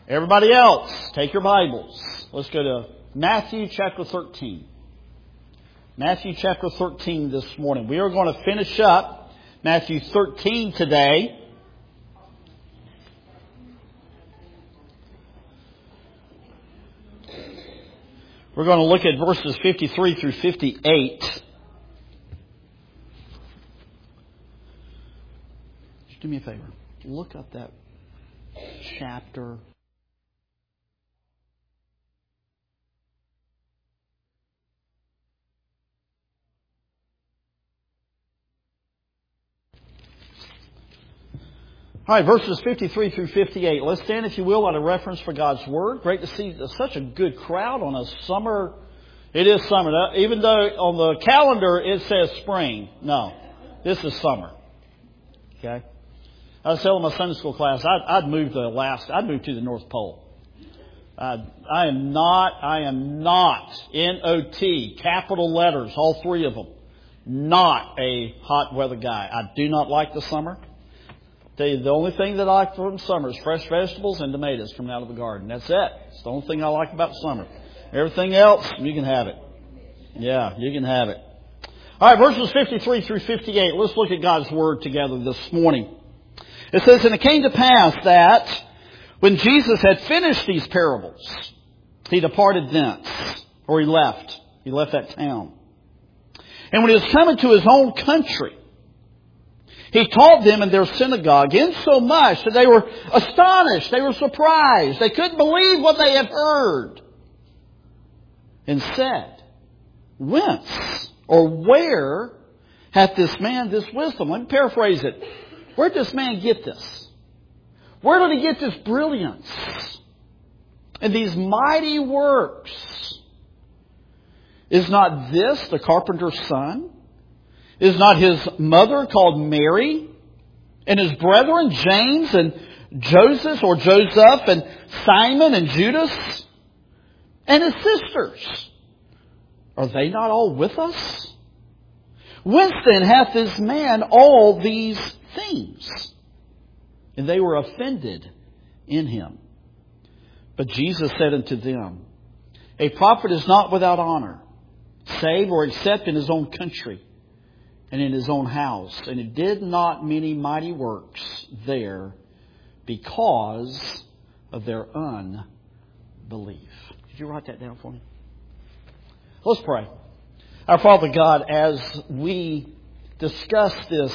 Everybody else, take your Bibles. Let's go to Matthew chapter 13. Matthew chapter 13 this morning. We are going to finish up Matthew 13 today. We're going to look at verses 53 through 58. Just do me a favor. Look up that chapter. All right, verses 53 through 58. Let's stand, if you will, at a reference for God's Word. Great to see such a good crowd on a summer. It is summer. Even though on the calendar it says spring. No, this is summer. Okay? I was telling my Sunday school class, I'd move to Alaska. I'd move to the North Pole. I am not, N-O-T, capital letters, all three of them. Not a hot weather guy. I do not like the summer. Tell you, the only thing that I like from summer is fresh vegetables and tomatoes coming out of the garden. That's it. It's the only thing I like about summer. Everything else, you can have it. Yeah, you can have it. All right, verses 53 through 58. Let's look at God's Word together this morning. It says, "And it came to pass that when Jesus had finished these parables, he departed thence," or he left. He left that town. "And when he was coming to his own country, he taught them in their synagogue, insomuch that they were astonished, they were surprised, they couldn't believe what they had heard, and said, Whence or where hath this man this wisdom?" Let me paraphrase it. Where did this man get this? Where did he get this brilliance and these mighty works? Is not this the carpenter's son? Is not his mother called Mary? And his brethren James and Joseph or Joseph and Simon and Judas? And his sisters? Are they not all with us? Whence then hath this man all these things? And they were offended in him. But Jesus said unto them, A prophet is not without honor, save or except in his own country and in his own house. And he did not many mighty works there because of their unbelief. Did you write that down for me? Let's pray. Our Father God, as we discuss this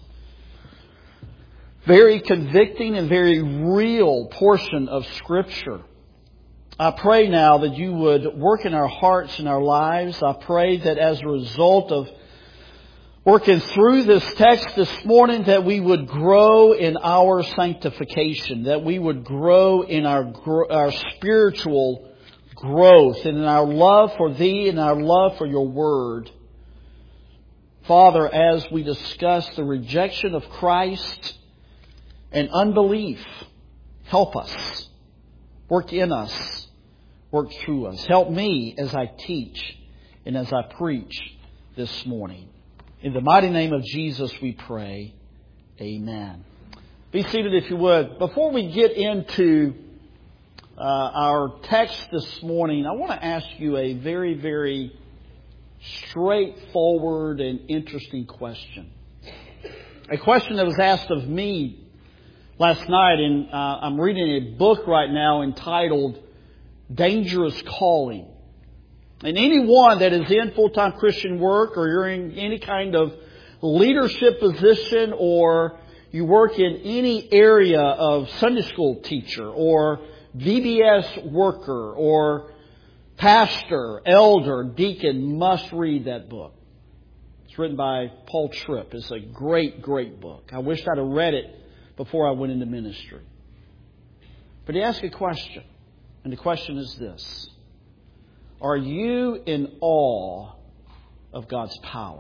very convicting and very real portion of Scripture, I pray now that you would work in our hearts and our lives. I pray that as a result of working through this text this morning, that we would grow in our sanctification, that we would grow in our spiritual growth and in our love for Thee and our love for Your Word. Father, as we discuss the rejection of Christ and unbelief, help us. Work in us. Work through us. Help me as I teach and as I preach this morning. In the mighty name of Jesus we pray. Amen. Be seated if you would. Before we get into our text this morning, I want to ask you a very, very straightforward and interesting question. A question that was asked of me last night, and I'm reading a book right now entitled Dangerous Calling. And anyone that is in full-time Christian work, or you're in any kind of leadership position, or you work in any area of Sunday school teacher, or VBS worker, or pastor, elder, deacon, must read that book. It's written by Paul Tripp. It's a great, great book. I wish I'd have read it before I went into ministry. But he asked a question, and the question is this. Are you in awe of God's power?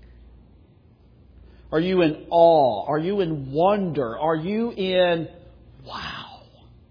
Are you in awe? Are you in wonder? Are you in wow?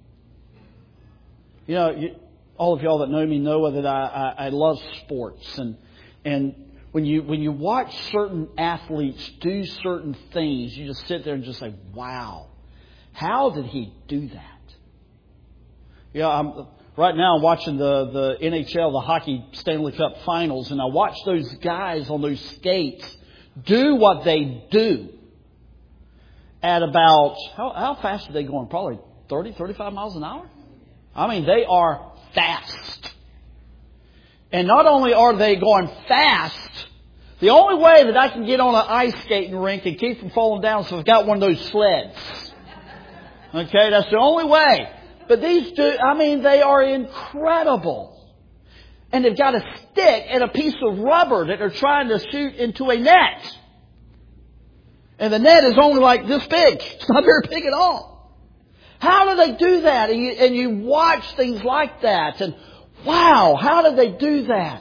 You know, all of y'all that know me know that I love sports, and when you watch certain athletes do certain things, you just sit there and just say, wow, how did he do that? Right now I'm watching the NHL, the Hockey Stanley Cup Finals, and I watch those guys on those skates do what they do at about, how fast are they going? Probably 30, 35 miles an hour? I mean, they are fast. And not only are they going fast, the only way that I can get on an ice skating rink and keep from falling down is if I've got one of those sleds. Okay, that's the only way. But these dudes, I mean, they are incredible. And they've got a stick and a piece of rubber that they're trying to shoot into a net. And the net is only like this big. It's not very big at all. How do they do that? And you watch things like that. And wow, how do they do that?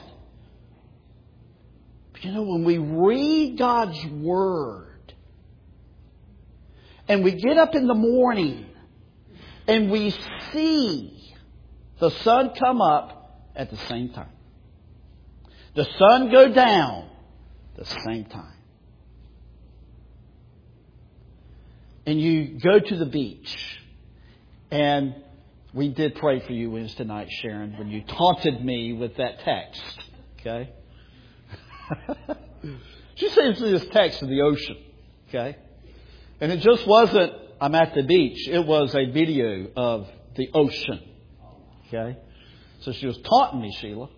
But you know, when we read God's Word and we get up in the morning and we see the sun come up at the same time, the sun go down at the same time, and you go to the beach, and we did pray for you Wednesday night, Sharon, when you taunted me with that text. Okay? She sends me this text of the ocean. Okay? And it just wasn't, I'm at the beach. It was a video of the ocean. Okay? So she was taunting me, Sheila.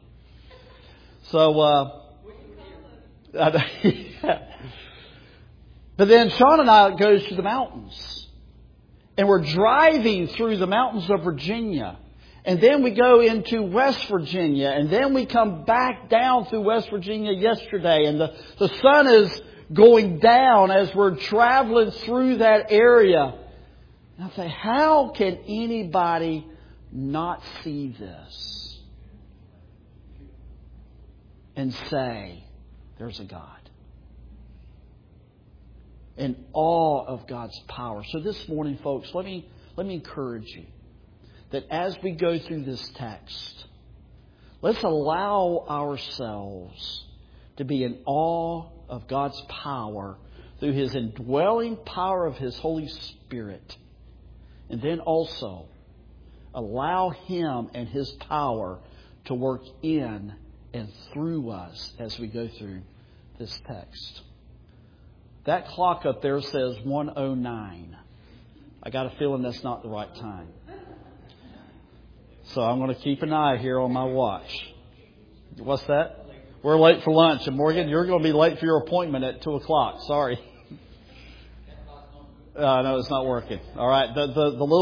So, But then Sean and I goes to the mountains. And we're driving through the mountains of Virginia. And then we go into West Virginia. And then we come back down through West Virginia yesterday. And the sun is going down as we're traveling through that area. And I say, how can anybody not see this and say, there's a God? In awe of God's power. So this morning, folks, let me encourage you that as we go through this text, let's allow ourselves to be in awe of God's power through His indwelling power of His Holy Spirit. And then also allow Him and His power to work in and through us as we go through this text. That clock up there says 1:09. I got a feeling that's not the right time. So I'm going to keep an eye here on my watch. What's that? We're late for lunch. And Morgan, you're going to be late for your appointment at 2 o'clock. Sorry. No, it's not working. All right. The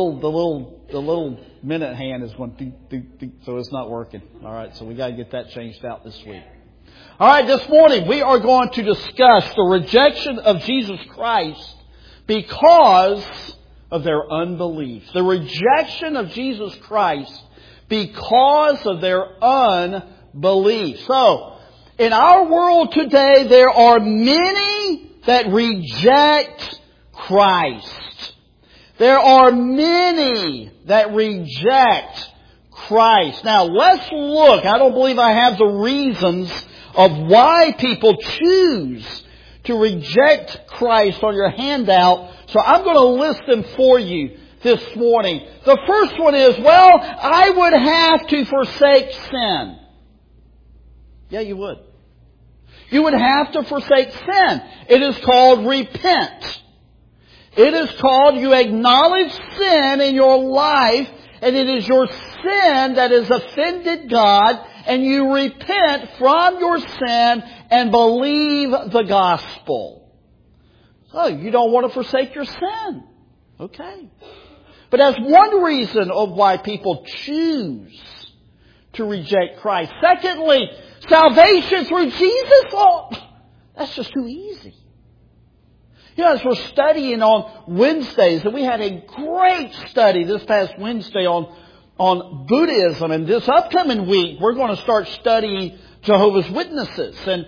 little minute hand is going ding, ding, ding, so it's not working. All right. So we got to get that changed out this week. All right, this morning we are going to discuss the rejection of Jesus Christ because of their unbelief. The rejection of Jesus Christ because of their unbelief. So, in our world today, there are many that reject Christ. There are many that reject Christ. Now, let's look. I don't believe I have the reasons of why people choose to reject Christ on your handout. So I'm going to list them for you this morning. The first one is, well, I would have to forsake sin. Yeah, you would. You would have to forsake sin. It is called repent. It is called you acknowledge sin in your life, and it is your sin that has offended God, and you repent from your sin and believe the gospel. So you don't want to forsake your sin. Okay. But that's one reason of why people choose to reject Christ. Secondly, salvation through Jesus. Well, that's just too easy. You know, as we're studying on Wednesdays, and we had a great study this past Wednesday on Buddhism, and this upcoming week we're going to start studying Jehovah's Witnesses. And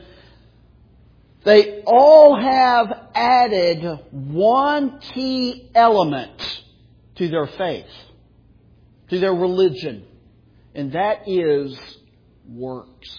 they all have added one key element to their faith, to their religion, and that is works.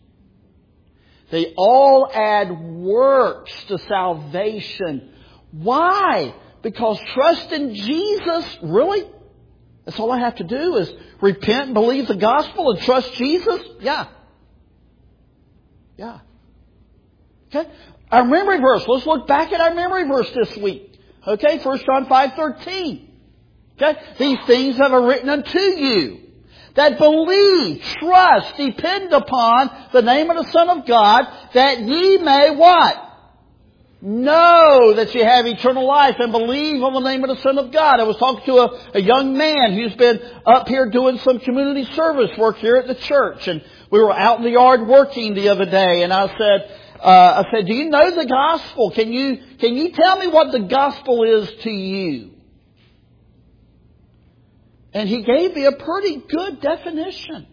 They all add works to salvation. Why? Because trust in Jesus, really? That's all I have to do is repent and believe the gospel and trust Jesus? Yeah. Yeah. Okay? Our memory verse. Let's look back at our memory verse this week. Okay? 1 John 5:13. Okay? These things have I written unto you that believe, trust, depend upon the name of the Son of God, that ye may what? Know that you have eternal life and believe on the name of the Son of God. I was talking to a young man who's been up here doing some community service work here at the church. And we were out in the yard working the other day. And I said, do you know the gospel? Can you tell me what the gospel is to you? And he gave me a pretty good definition.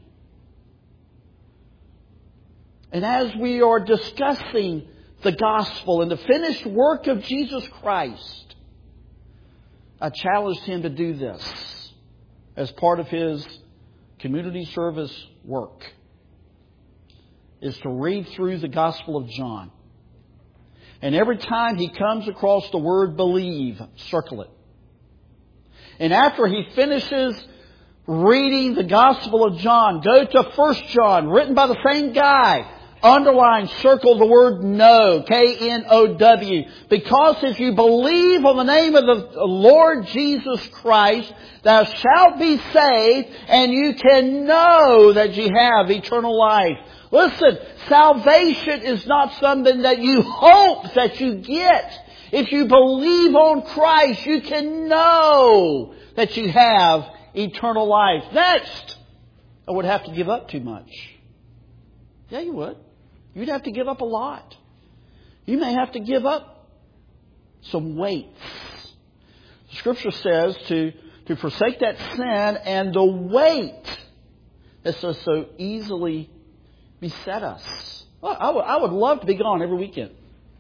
And as we are discussing the gospel and the finished work of Jesus Christ, I challenged him to do this as part of his community service work, is to read through the Gospel of John. And every time he comes across the word believe, circle it. And after he finishes reading the Gospel of John, go to 1 John, written by the same guy. Underline, circle the word know, K-N-O-W. Because if you believe on the name of the Lord Jesus Christ, thou shalt be saved, and you can know that you have eternal life. Listen, salvation is not something that you hope that you get. If you believe on Christ, you can know that you have eternal life. Next, I would have to give up too much. Yeah, you would. You'd have to give up a lot. You may have to give up some weights. Scripture says to forsake that sin and the weight that so easily beset us. Well, I would love to be gone every weekend.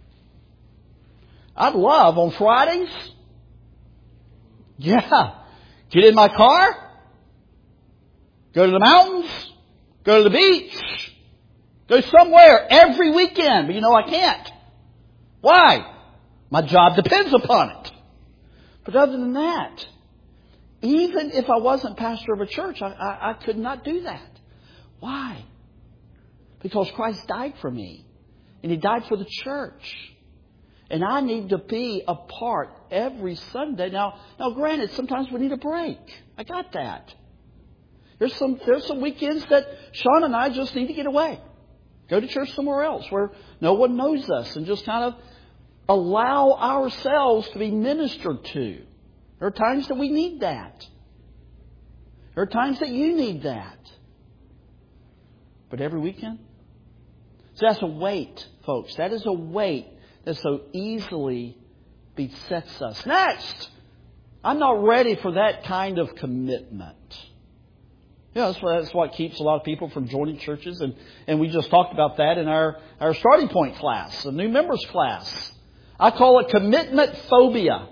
I'd love on Fridays. Yeah. Get in my car. Go to the mountains. Go to the beach. Go somewhere every weekend. But you know I can't. Why? My job depends upon it. But other than that, even if I wasn't pastor of a church, I could not do that. Why? Because Christ died for me. And He died for the church. And I need to be a part every Sunday. Now granted, sometimes we need a break. I got that. There's some weekends that Sean and I just need to get away. Go to church somewhere else where no one knows us and just kind of allow ourselves to be ministered to. There are times that we need that. There are times that you need that. But every weekend? So that's a weight, folks. That is a weight that so easily besets us. Next, I'm not ready for that kind of commitment. Yeah, that's what keeps a lot of people from joining churches. And we just talked about that in our starting point class, the new members class. I call it commitment phobia.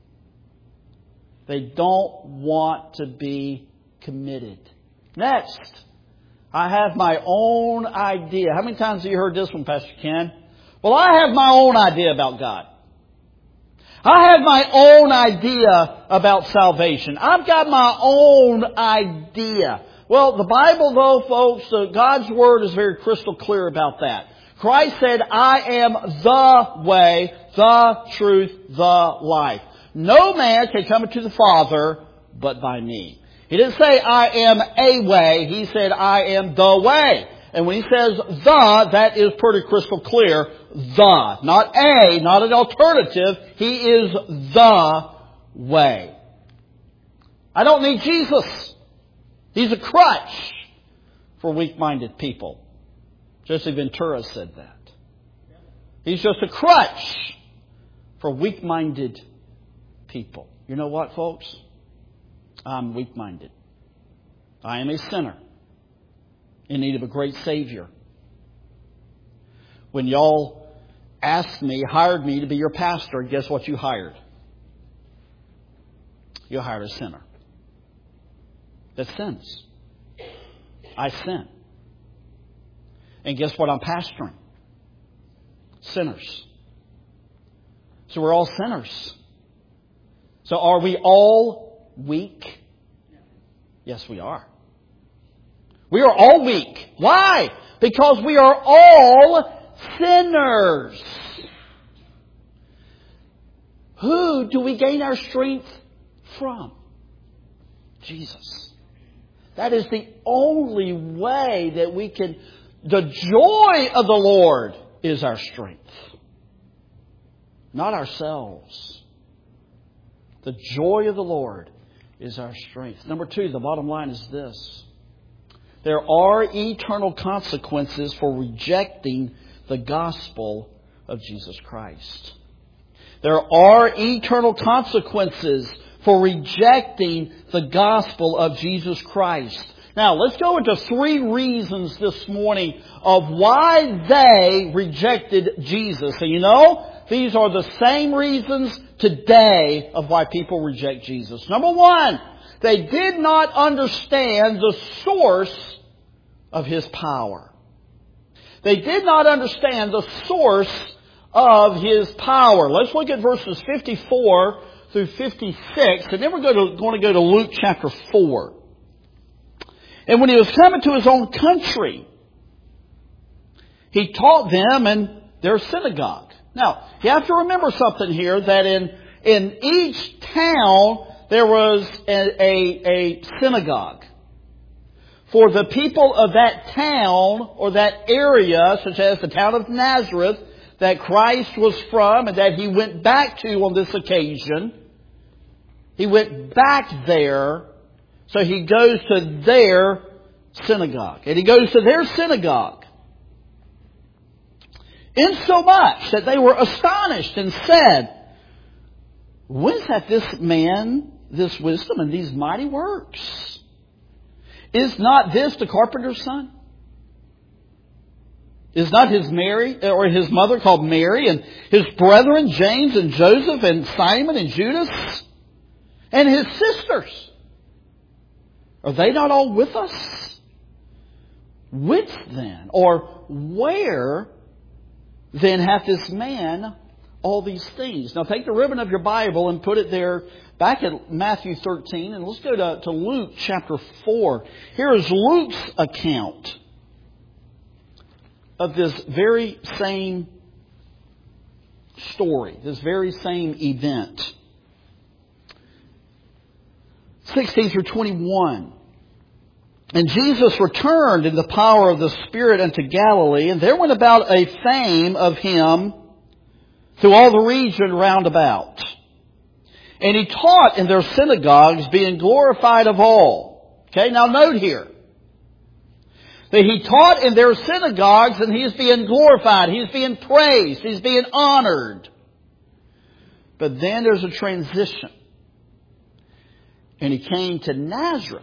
They don't want to be committed. Next, I have my own idea. How many times have you heard this one, Pastor Ken? Well, I have my own idea about God. I have my own idea about salvation. I've got my own idea. Well, the Bible, though, folks, God's Word is very crystal clear about that. Christ said, I am the way, the truth, the life. No man can come to the Father but by me. He didn't say, I am a way. He said, I am the way. And when he says the, that is pretty crystal clear. The. Not a, not an alternative. He is the way. I don't need Jesus. He's a crutch for weak-minded people. Jesse Ventura said that. He's just a crutch for weak-minded people. You know what, folks? I'm weak-minded. I am a sinner in need of a great Savior. When y'all asked me, hired me to be your pastor, guess what you hired? You hired a sinner that sins. I sin. And guess what I'm pastoring? Sinners. So we're all sinners. So are we all weak? Yes, we are. We are all weak. Why? Because we are all sinners. Who do we gain our strength from? Jesus. That is the only way that we can... The joy of the Lord is our strength. Not ourselves. The joy of the Lord is our strength. Number 2, the bottom line is this. There are eternal consequences for rejecting the gospel of Jesus Christ. There are eternal consequences for rejecting the gospel of Jesus Christ. Now, let's go into 3 reasons this morning of why they rejected Jesus. And you know, these are the same reasons today of why people reject Jesus. Number 1, they did not understand the source of His power. They did not understand the source of His power. Let's look at verses 54 through 56, and then we're going to go to Luke chapter 4. And when He was coming to His own country, He taught them in their synagogue. Now, you have to remember something here, that in each town there was a synagogue. For the people of that town or that area, such as the town of Nazareth, that Christ was from and that He went back to on this occasion, He went back there, so He goes to their synagogue. And He goes to their synagogue, insomuch that they were astonished and said, "Whence hath this man this wisdom and these mighty works? Is not this the carpenter's son? Is not his mother called Mary, and his brethren James and Joseph and Simon and Judas, and his sisters? Are they not all with us? Whence then, or where then hath this man all these things?" Now take the ribbon of your Bible and put it there back at Matthew 13, and let's go to Luke chapter 4. Here is Luke's account of this very same story, this very same event. 16 through 21. "And Jesus returned in the power of the Spirit unto Galilee, and there went about a fame of Him through all the region round about. And He taught in their synagogues, being glorified of all." Okay, now note here that He taught in their synagogues and He is being glorified. He's being praised. He's being honored. But then there's a transition. And He came to Nazareth,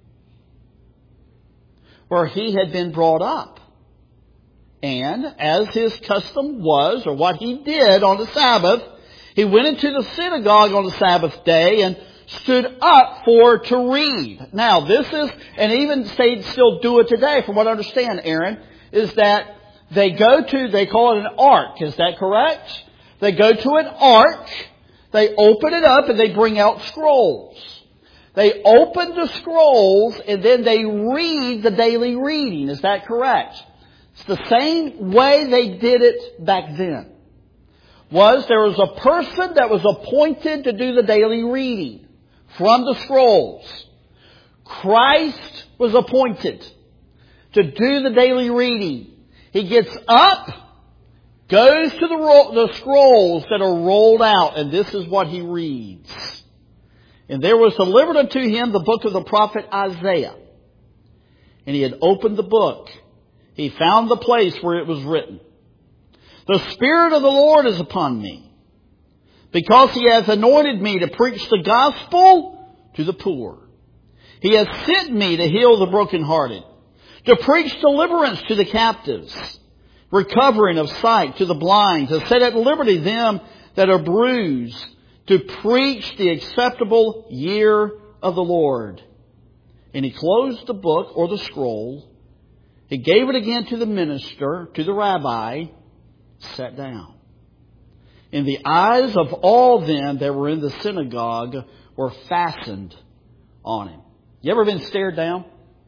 where He had been brought up. And as His custom was, or what He did on the Sabbath, He went into the synagogue on the Sabbath day and stood up to read. Now, this is, and even they still do it today, from what I understand, Aaron, is that they call it an ark. Is that correct? They go to an ark, they open it up, and they bring out scrolls. They open the scrolls, and then they read the daily reading. Is that correct? It's the same way they did it back then. There was a person that was appointed to do the daily reading from the scrolls. Christ was appointed to do the daily reading. He gets up, goes to the scrolls that are rolled out, and this is what He reads. "And there was delivered unto Him the book of the prophet Isaiah. And He had opened the book. He found the place where it was written, The Spirit of the Lord is upon me, because He has anointed me to preach the gospel to the poor. He has sent me to heal the brokenhearted, to preach deliverance to the captives, recovering of sight to the blind, to set at liberty them that are bruised, to preach the acceptable year of the Lord." And He closed the book or the scroll. He gave it again to the minister, to the rabbi, sat down. And the eyes of all them that were in the synagogue were fastened on Him. You ever been stared down?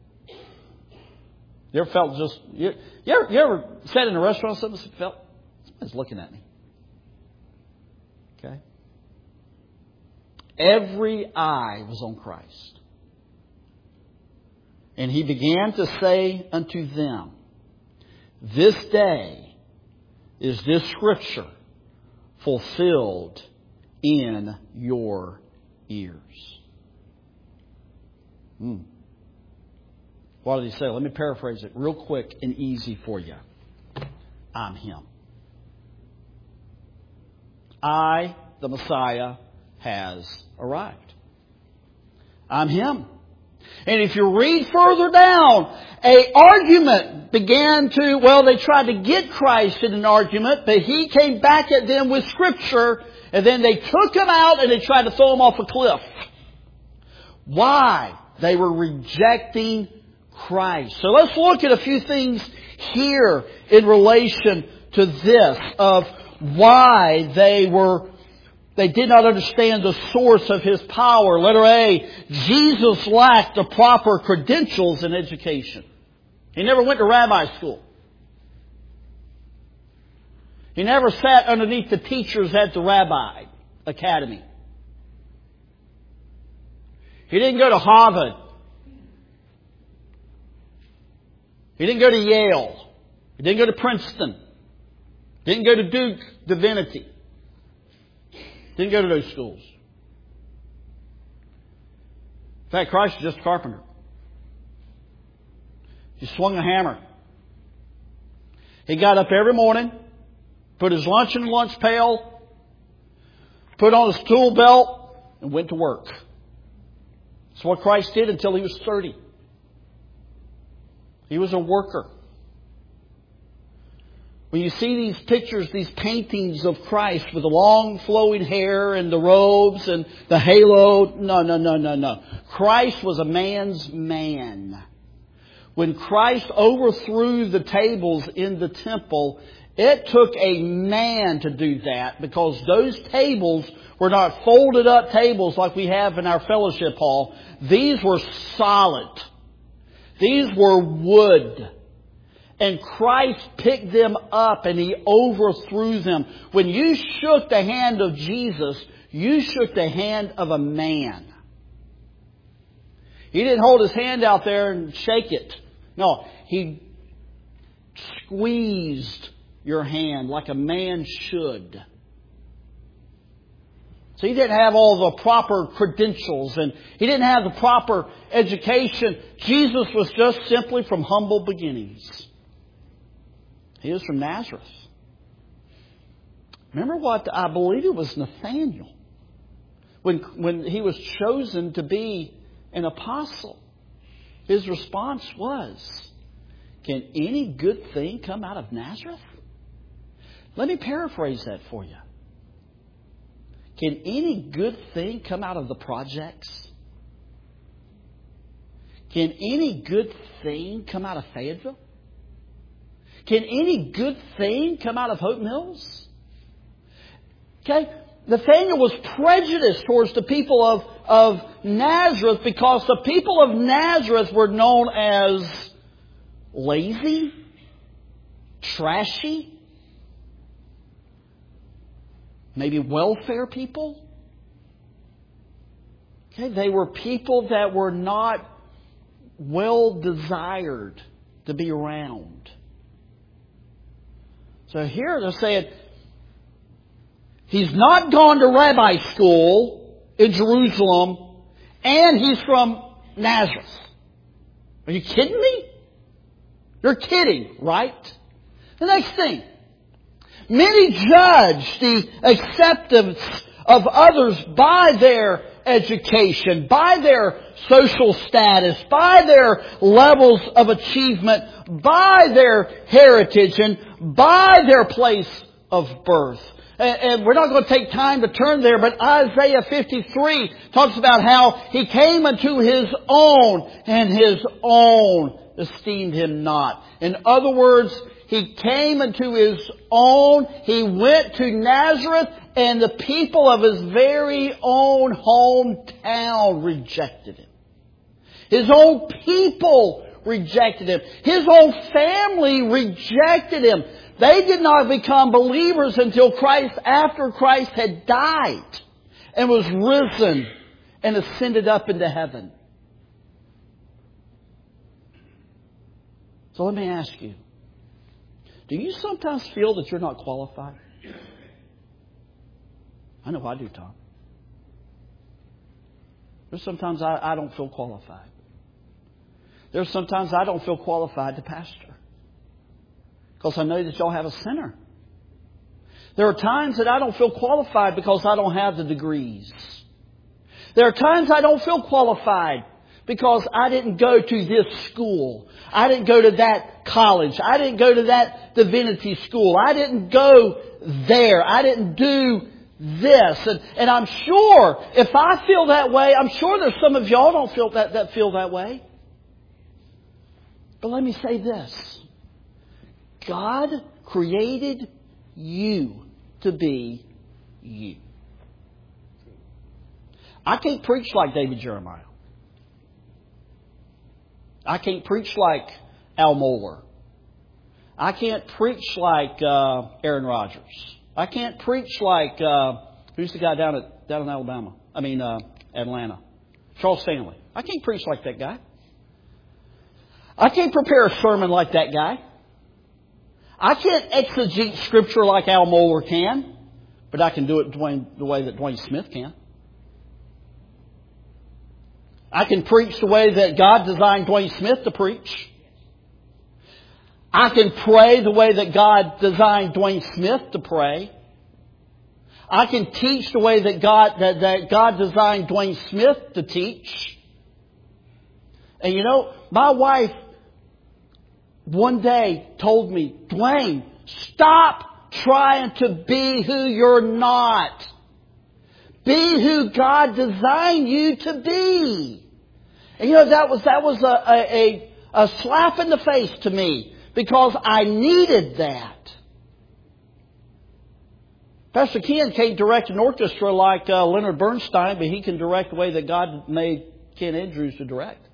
You ever felt just... You ever sat in a restaurant and felt, someone's looking at me? Okay? Every eye was on Christ. And He began to say unto them, this day is this Scripture fulfilled in your ears. What did He say? Let me paraphrase it real quick and easy for you. I'm Him. I, the Messiah, has arrived. I'm Him. And if you read further down, an argument began to, they tried to get Christ in an argument, but He came back at them with Scripture, and then they took Him out and they tried to throw Him off a cliff. Why? They were rejecting Christ. So let's look at a few things here in relation to this, of why they did not understand the source of His power. Letter A, Jesus lacked the proper credentials in education. He never went to rabbi school. He never sat underneath the teachers at the rabbi academy. He didn't go to Harvard. He didn't go to Yale. He didn't go to Princeton. Didn't go to Duke Divinity. Didn't go to those schools. In fact, Christ was just a carpenter. He swung a hammer. He got up every morning, put his lunch in the lunch pail, put on his tool belt, and went to work. That's what Christ did until He was 30. He was a worker. When you see these pictures, these paintings of Christ with the long flowing hair and the robes and the halo, no. Christ was a man's man. When Christ overthrew the tables in the temple, it took a man to do that, because those tables were not folded up tables like we have in our fellowship hall. These were solid. These were wood. And Christ picked them up and He overthrew them. When you shook the hand of Jesus, you shook the hand of a man. He didn't hold His hand out there and shake it. No, He squeezed your hand like a man should. So He didn't have all the proper credentials, and He didn't have the proper education. Jesus was just simply from humble beginnings. He was from Nazareth. Remember what, I believe it was Nathaniel, when he was chosen to be an apostle, his response was, can any good thing come out of Nazareth? Let me paraphrase that for you. Can any good thing come out of the projects? Can any good thing come out of Fayetteville? Can any good thing come out of Hope Mills? Okay? Nathaniel was prejudiced towards the people of Nazareth, because the people of Nazareth were known as lazy, trashy, maybe welfare people. Okay? They were people that were not well desired to be around. So here they're saying, he's not gone to rabbi school in Jerusalem, and he's from Nazareth. Are you kidding me? You're kidding, right? The next thing. Many judge the acceptance of others by their education, by their social status, by their levels of achievement, by their heritage, and by their place of birth. And we're not going to take time to turn there, but Isaiah 53 talks about how He came unto His own, and His own esteemed Him not. In other words, He came unto His own. He went to Nazareth, and the people of His very own hometown rejected Him. His own people rejected Him. His own family rejected Him. They did not become believers until after Christ had died and was risen and ascended up into heaven. So let me ask you, do you sometimes feel that you're not qualified? I know I do, Tom. There's sometimes I don't feel qualified. There's sometimes I don't feel qualified to pastor, because I know that y'all have a sinner. There are times that I don't feel qualified because I don't have the degrees. There are times I don't feel qualified because I didn't go to this school. I didn't go to that college. I didn't go to that divinity school. I didn't go there. I didn't do this. And I'm sure if I feel that way, I'm sure there's some of y'all don't feel that feel that way. But let me say this. God created you to be you. I can't preach like David Jeremiah. I can't preach like Al Mohler. I can't preach like Aaron Rodgers. I can't preach like who's the guy down in Alabama? Atlanta. Charles Stanley. I can't preach like that guy. I can't prepare a sermon like that guy. I can't exegete Scripture like Al Mohler can, but I can do it the way that Dwayne Smith can. I can preach the way that God designed Dwayne Smith to preach. I can pray the way that God designed Dwayne Smith to pray. I can teach the way that God designed Dwayne Smith to teach. And you know, my wife one day told me, Dwayne, stop trying to be who you're not. Be who God designed you to be. And you know, that was a slap in the face to me, because I needed that. Pastor Ken can't direct an orchestra like Leonard Bernstein, but he can direct the way that God made Ken Andrews to direct.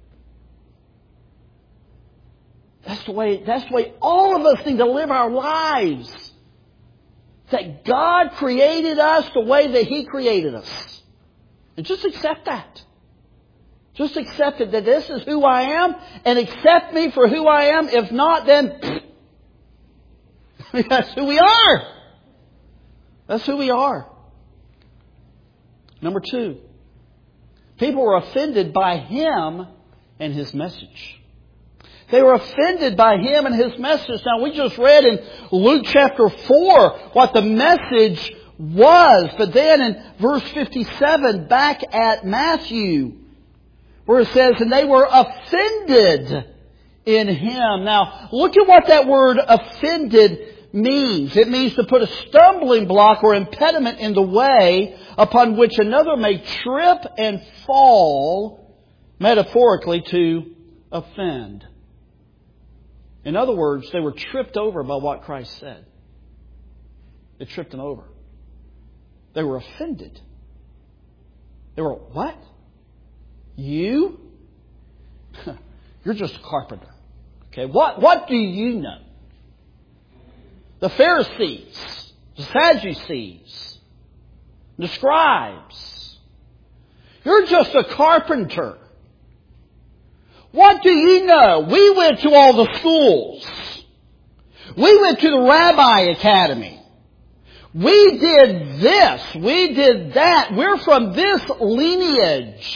That's the way all of us need to live our lives. That God created us the way that He created us. And just accept that. Just accept it, that this is who I am, and accept me for who I am. If not, then that's who we are. That's who we are. Number 2, people were offended by Him and His message. They were offended by Him and His message. Now, we just read in Luke chapter 4 what the message was. But then in verse 57, back at Matthew, where it says, and they were offended in Him. Now, look at what that word offended means. It means to put a stumbling block or impediment in the way upon which another may trip and fall, metaphorically, to offend. In other words, they were tripped over by what Christ said. They tripped them over. They were offended. They were, what? You? You're just a carpenter. Okay, what do you know? The Pharisees, the Sadducees, the scribes. You're just a carpenter. What do you know? We went to all the schools. We went to the Rabbi Academy. We did this. We did that. We're from this lineage.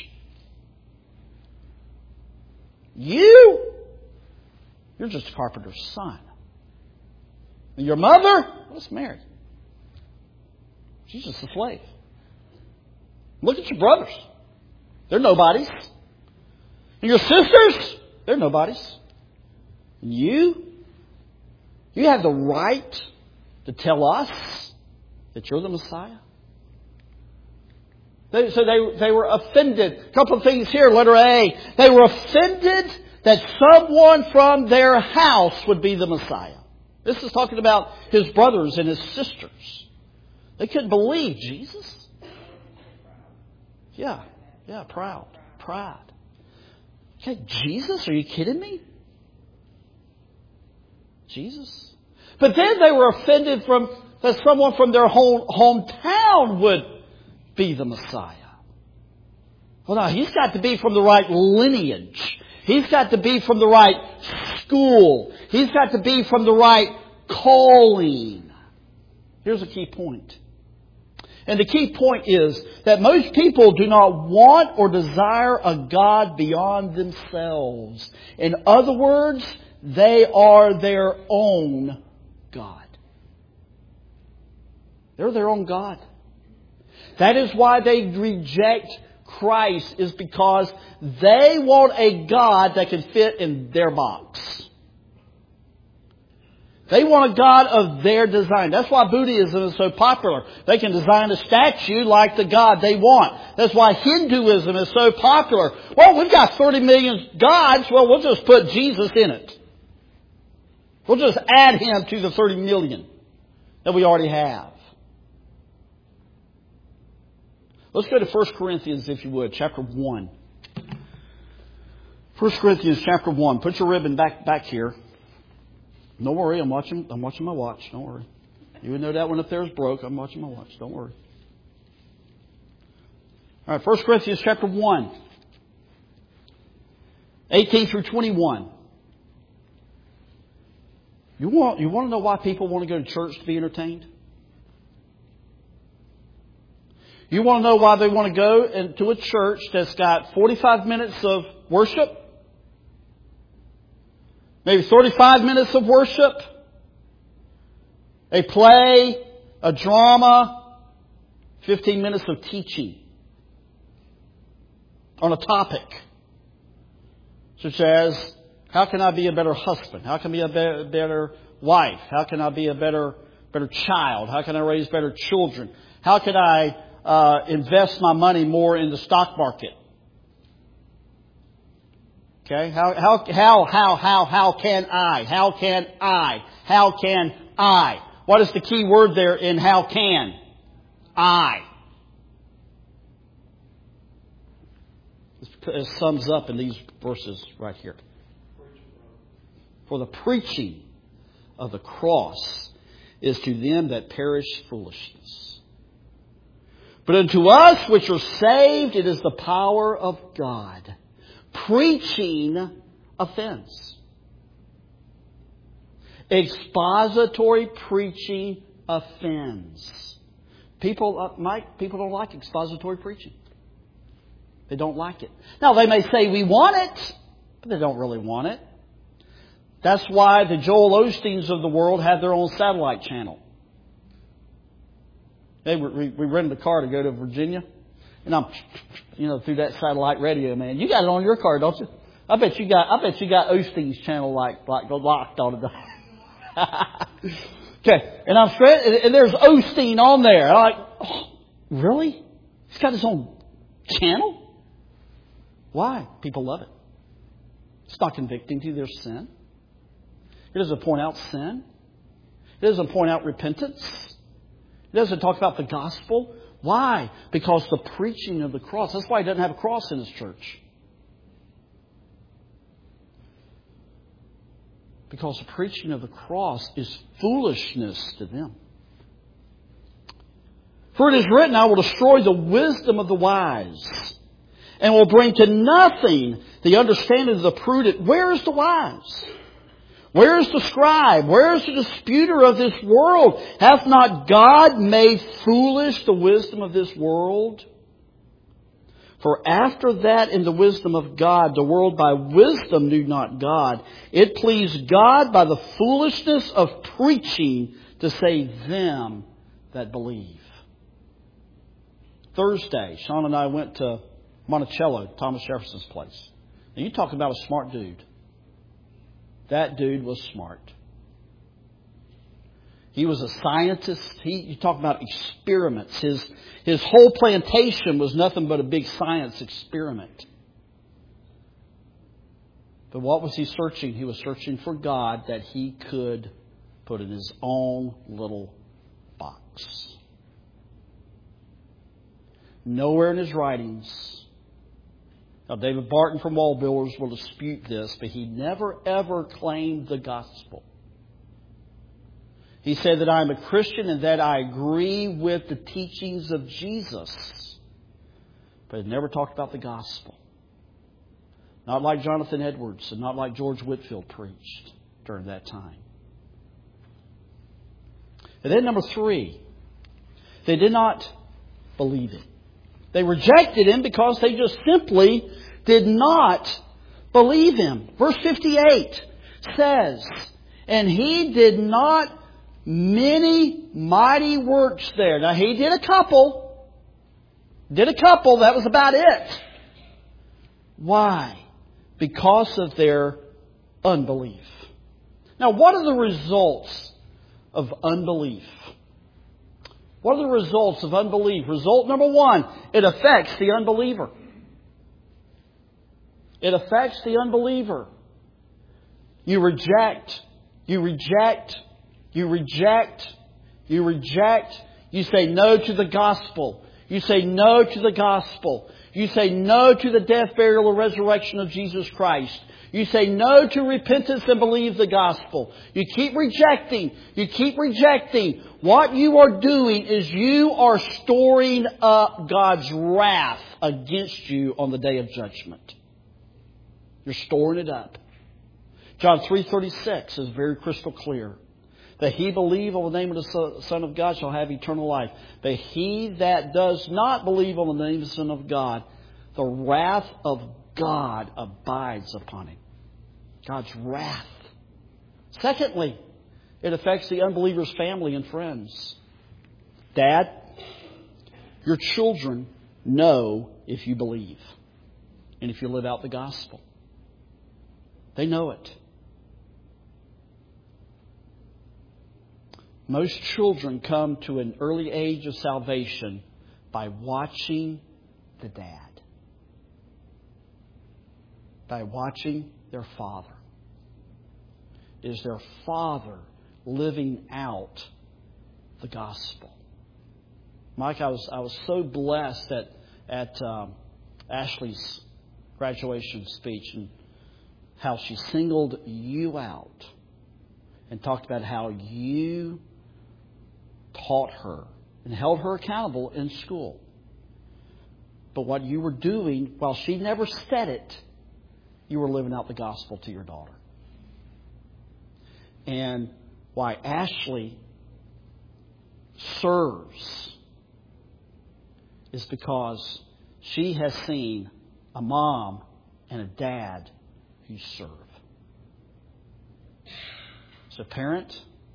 You're just a carpenter's son. And your mother was married. She's just a slave. Look at your brothers. They're nobodies. And your sisters, they're nobodies. And you have the right to tell us that you're the Messiah? So they were offended. A couple of things here. Letter A. They were offended that someone from their house would be the Messiah. This is talking about His brothers and His sisters. They couldn't believe Jesus. Yeah, proud. Pride. Okay, Jesus? Are you kidding me? Jesus? But then they were offended that someone from their hometown would be the Messiah. Well, now, he's got to be from the right lineage. He's got to be from the right school. He's got to be from the right calling. Here's a key point. And the key point is that most people do not want or desire a God beyond themselves. In other words, they are their own God. They're their own God. That is why they reject Christ, is because they want a God that can fit in their box. They want a God of their design. That's why Buddhism is so popular. They can design a statue like the God they want. That's why Hinduism is so popular. Well, we've got 30 million gods. Well, we'll just put Jesus in it. We'll just add Him to the 30 million that we already have. Let's go to 1 Corinthians, if you would, chapter 1. 1 Corinthians chapter 1. Put your ribbon back here. Don't worry, I'm watching my watch. Don't worry. You would know that one up there is broke. I'm watching my watch. Don't worry. All right, 1 Corinthians chapter 1. 18 through 21. You want to know why people want to go to church to be entertained? You want to know why they want to go into a church that's got 45 minutes of worship? Maybe 35 minutes of worship? A play, a drama, 15 minutes of teaching on a topic such as, how can I be a better husband? How can I be a better wife? How can I be a better child? How can I raise better children? How can I invest my money more in the stock market? Okay, how can I? How can I? How can I? What is the key word there in how can? I. It sums up in these verses right here. For the preaching of the cross is to them that perish foolishness. But unto us which are saved, it is the power of God. Preaching offense. Expository preaching offends. People don't like expository preaching. They don't like it. Now, they may say we want it, but they don't really want it. That's why the Joel Osteens of the world have their own satellite channel. We rented a car to go to Virginia. And I'm, through that satellite radio, man. You got it on your car, don't you? I bet you got Osteen's channel like locked on it. Okay. And I'm straight, and there's Osteen on there. I'm like, oh, really? He's got his own channel? Why? People love it. It's not convicting to their sin. It doesn't point out sin. It doesn't point out repentance. It doesn't talk about the gospel. Why? Because the preaching of the cross. That's why he doesn't have a cross in his church. Because the preaching of the cross is foolishness to them. For it is written, I will destroy the wisdom of the wise, and will bring to nothing the understanding of the prudent. Where is the wise? Where is the scribe? Where is the disputer of this world? Hath not God made foolish the wisdom of this world? For after that, in the wisdom of God, the world by wisdom knew not God. It pleased God by the foolishness of preaching to save them that believe. Thursday, Sean and I went to Monticello, Thomas Jefferson's place. Now, you talk about a smart dude. That dude was smart. He was a scientist. You talk about experiments. His whole plantation was nothing but a big science experiment. But what was he searching? He was searching for God that he could put in his own little box. Nowhere in his writings Now, David Barton from Wall Builders will dispute this, but he never ever claimed the gospel. He said that I am a Christian and that I agree with the teachings of Jesus. But he never talked about the gospel. Not like Jonathan Edwards and not like George Whitefield preached during that time. And then number 3, they did not believe Him. They rejected Him because they just simply did not believe Him. Verse 58 says, and He did not many mighty works there. Now, He did a couple. That was about it. Why? Because of their unbelief. Now, what are the results of unbelief? What are the results of unbelief? Result number 1, it affects the unbeliever. It affects the unbeliever. You reject. You reject. You reject. You reject. You say no to the gospel. You say no to the gospel. You say no to the death, burial, and resurrection of Jesus Christ. You say no to repentance and believe the gospel. You keep rejecting. You keep rejecting. What you are doing is you are storing up God's wrath against you on the day of judgment. You're storing it up. John 3:36 is very crystal clear. That he believe on the name of the Son of God shall have eternal life. But he that does not believe on the name of the Son of God, the wrath of God abides upon him. God's wrath. Secondly, it affects the unbeliever's family and friends. Dad, your children know if you believe and if you live out the gospel. They know it. Most children come to an early age of salvation by watching the dad. By watching their father. Is their father living out the gospel? Mike, I was so blessed at Ashley's graduation speech and how she singled you out and talked about how you taught her and held her accountable in school. But what you were doing, while she never said it, you were living out the gospel to your daughter. And why Ashley serves is because she has seen a mom and a dad who serve. So parent,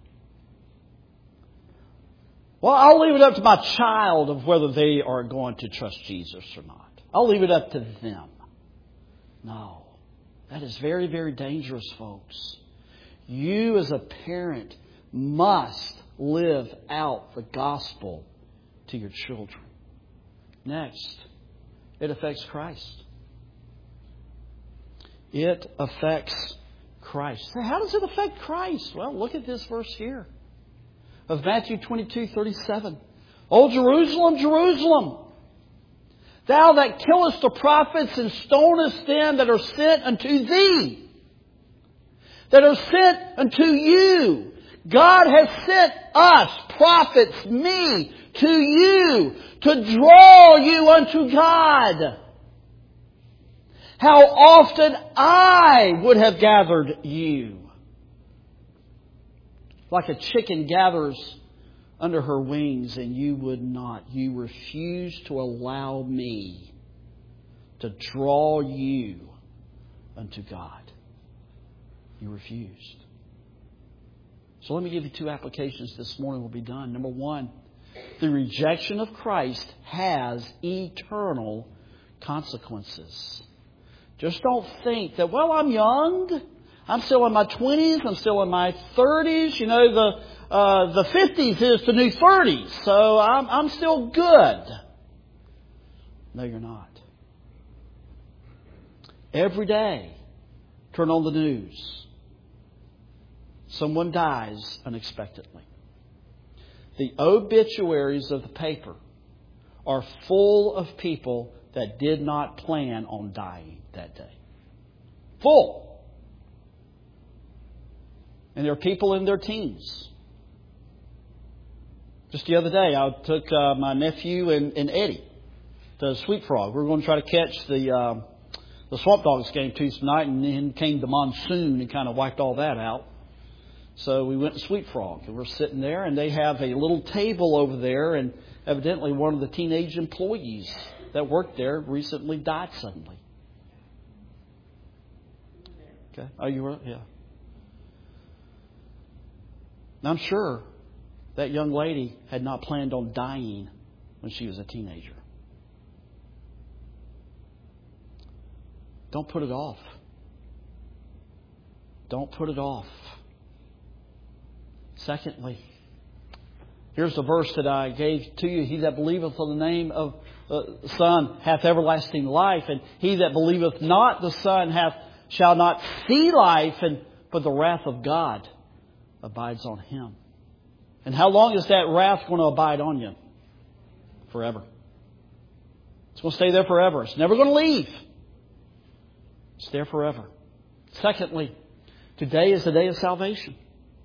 well, I'll leave it up to my child of whether they are going to trust Jesus or not. I'll leave it up to them. No. That is very, very dangerous, folks. You as a parent must live out the gospel to your children. Next, it affects Christ. It affects Christ. So how does it affect Christ? Well, look at this verse here of Matthew 22:37. O Jerusalem, Jerusalem, thou that killest the prophets and stonest them that are sent unto thee, that are sent unto you. God has sent us, prophets, me, to you, to draw you unto God. How often I would have gathered you. Like a chicken gathers under her wings, and you would not. You refused to allow me to draw you unto God. You refused. So let me give you 2 applications this morning. We'll be done. Number 1, the rejection of Christ has eternal consequences. Just don't think that, well, I'm young. I'm still in my 20s. I'm still in my 30s. You know, the 50s is the new 30s. So I'm still good. No, you're not. Every day, turn on the news. Someone dies unexpectedly. The obituaries of the paper are full of people that did not plan on dying that day. Full. And there are people in their teens. Just the other day, I took my nephew and Eddie to Sweet Frog. We were going to try to catch the Swamp Dogs game Tuesday night, and then came the monsoon and kind of wiped all that out. So we went to Sweet Frog, and we're sitting there, and they have a little table over there, and evidently one of the teenage employees that worked there recently died suddenly. Okay. Oh, you were? Yeah. And I'm sure that young lady had not planned on dying when she was a teenager. Don't put it off. Don't put it off. Secondly, here's the verse that I gave to you. He that believeth on the name of the Son hath everlasting life, and he that believeth not the Son shall not see life, but the wrath of God abides on him. And how long is that wrath going to abide on you? Forever. It's going to stay there forever. It's never going to leave. It's there forever. Secondly, today is the day of salvation.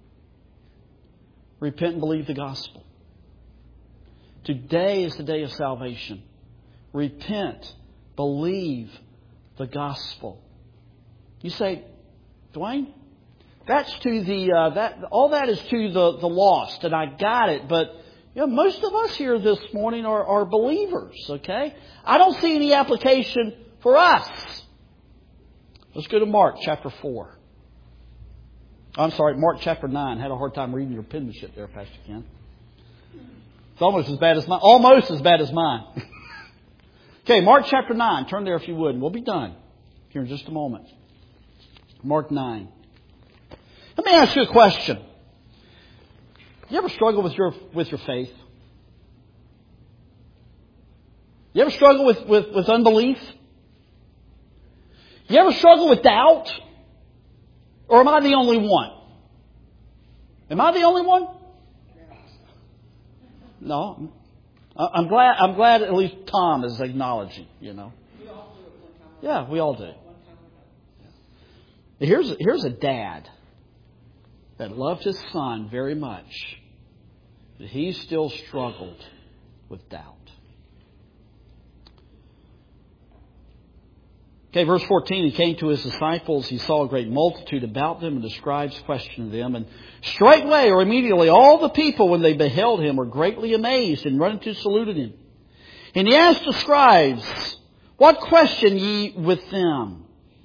Repent and believe the gospel. Today is the day of salvation. Repent, believe the gospel. You say, Dwayne, that's to all that is to the lost, and I got it. But most of us here this morning are believers. Okay, I don't see any application for us. Let's go to Mark chapter 4. I'm sorry, Mark chapter 9. I had a hard time reading your penmanship there, Pastor Ken. It's almost as bad as mine. Almost as bad as mine. Okay, Mark chapter 9. Turn there if you would, and we'll be done here in just a moment. Mark 9. Let me ask you a question. You ever struggle with your faith? You ever struggle with unbelief? You ever struggle with doubt? Or am I the only one? Am I the only one? No. I'm glad at least Tom is acknowledging, Yeah, we all do. Here's a dad that loved his son very much, but he still struggled with doubt. Okay, verse 14, he came to his disciples. He saw a great multitude about them, and the scribes questioned them. And straightway or immediately all the people, when they beheld him, were greatly amazed and running to saluted him. And he asked the scribes, What question ye with them?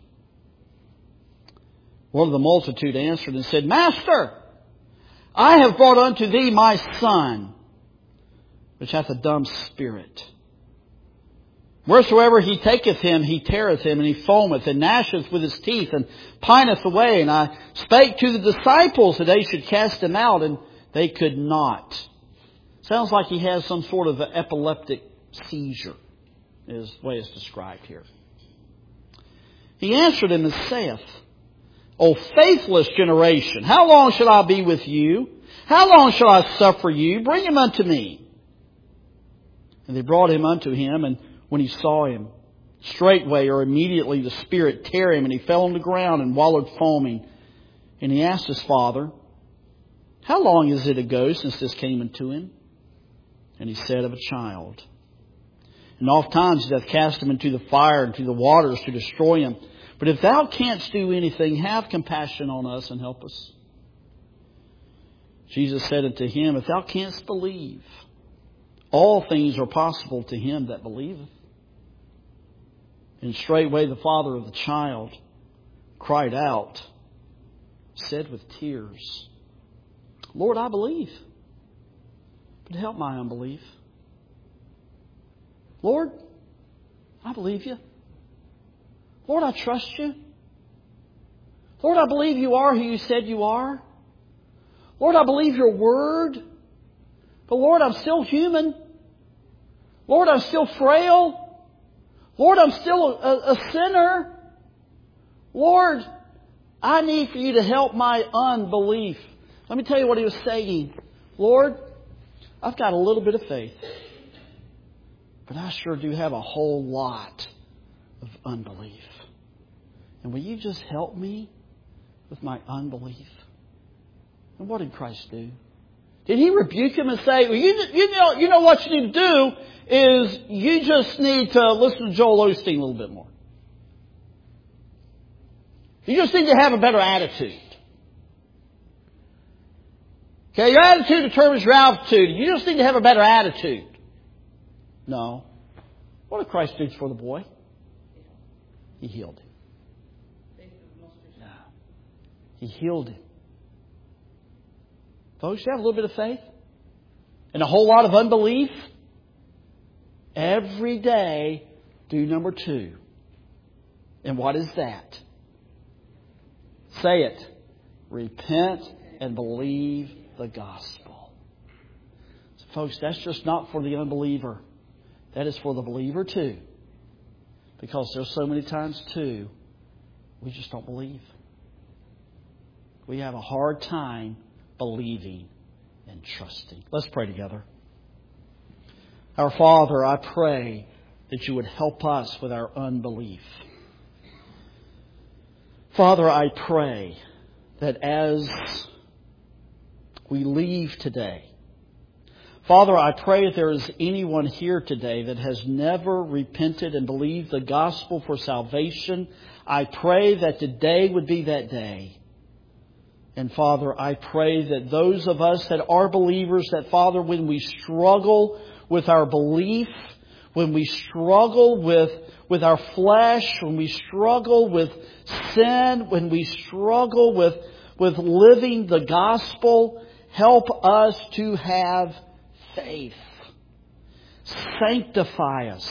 One of the multitude answered and said, Master, I have brought unto thee my son, which hath a dumb spirit. Wheresoever he taketh him, he teareth him, and he foameth, and gnasheth with his teeth, and pineth away. And I spake to the disciples that they should cast him out, and they could not. Sounds like he has some sort of an epileptic seizure, is the way it's described here. He answered him and saith, O faithless generation, how long shall I be with you? How long shall I suffer you? Bring him unto me. And they brought him unto him, and when he saw him, straightway or immediately the spirit tear him, and he fell on the ground and wallowed foaming. And he asked his father, How long is it ago since this came into him? And he said, Of a child. And oft times he doth cast him into the fire and to the waters to destroy him. But if thou canst do anything, have compassion on us and help us. Jesus said unto him, If thou canst believe, all things are possible to him that believeth. And straightway the father of the child cried out, said with tears, Lord, I believe, but help my unbelief. Lord, I believe you. Lord, I trust you. Lord, I believe you are who you said you are. Lord, I believe your word. But Lord, I'm still human. Lord, I'm still frail. Lord, I'm still a sinner. Lord, I need for you to help my unbelief. Let me tell you what he was saying. Lord, I've got a little bit of faith. but I sure do have a whole lot of unbelief. And will you just help me with my unbelief? And what did Christ do? Did He rebuke him and say, well, you know what you need to do is you just need to listen to Joel Osteen a little bit more. You just need to have a better attitude. Okay, your attitude determines your altitude. You just need to have a better attitude. No. What did Christ do for the boy? He healed him. Yeah. He healed him. Folks, you have a little bit of faith and a whole lot of unbelief. Every day, do number 2. And what is that? Say it. Repent and believe the gospel. So, folks, that's just not for the unbeliever. That is for the believer too. Because there's so many times too, we just don't believe. We have a hard time believing and trusting. Let's pray together. Our Father, I pray that you would help us with our unbelief. Father, I pray that as we leave today, Father, I pray if there is anyone here today that has never repented and believed the gospel for salvation, I pray that today would be that day. And Father, I pray that those of us that are believers, that Father, when we struggle with our belief, when we struggle with our flesh, when we struggle with sin, when we struggle with living the gospel, help us to have faith. Sanctify us.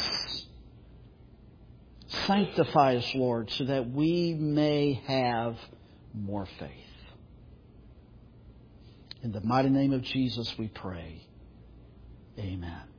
Sanctify us, Lord, so that we may have more faith. In the mighty name of Jesus we pray. Amen.